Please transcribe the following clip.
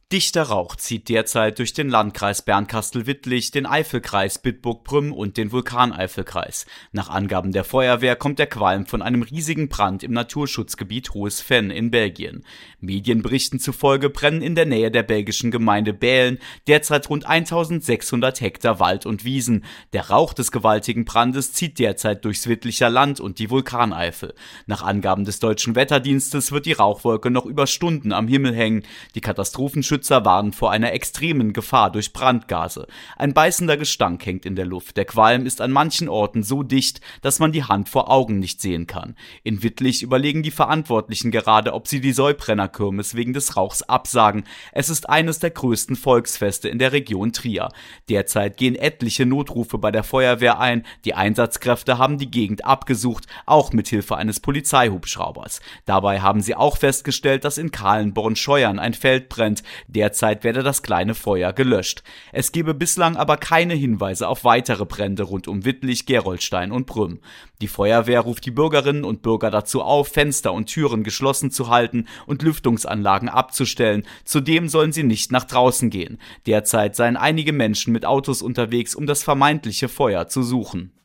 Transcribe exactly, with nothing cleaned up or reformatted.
Dichter Rauch zieht derzeit durch den Landkreis Bernkastel-Wittlich, den Eifelkreis Bitburg-Prüm und den Vulkaneifelkreis. Nach Angaben der Feuerwehr kommt der Qualm von einem riesigen Brand im Naturschutzgebiet Hohes Venn in Belgien. Medienberichten zufolge brennen in der Nähe der belgischen Gemeinde Bählen derzeit rund eintausendsechshundert Hektar Wald und Wiesen. Der Rauch des gewaltigen Brandes zieht derzeit durchs Wittlicher Land und die Vulkaneifel. Nach Angaben des Deutschen Wetterdienstes wird die Rauchwolke noch über Stunden am Himmel hängen. Die Katastrophenschützer warnen vor einer extremen Gefahr durch Brandgase. Ein beißender Gestank hängt in der Luft. Der Qualm ist an manchen Orten so dicht, dass man die Hand vor Augen nicht sehen kann. In Wittlich überlegen die Verantwortlichen gerade, ob sie die Säubrennerkirmes wegen des Rauchs absagen. Es ist eines der größten Volksfeste in der Region Trier. Derzeit gehen etliche Notrufe bei der Feuerwehr ein. Die Einsatzkräfte haben die Gegend abgesucht, auch mit Hilfe eines Polizeihubschraubers. Dabei haben sie auch festgestellt, dass in Kahlenborn-Scheuern ein Feld brennt. Derzeit werde das kleine Feuer gelöscht. Es gebe bislang aber keine Hinweise auf weitere Brände rund um Wittlich, Gerolstein und Prüm. Die Feuerwehr ruft die Bürgerinnen und Bürger dazu auf, Fenster und Türen geschlossen zu halten und Lüftungsanlagen abzustellen. Zudem sollen sie nicht nach draußen gehen. Derzeit seien einige Menschen mit Autos unterwegs, um das vermeintliche Feuer zu suchen.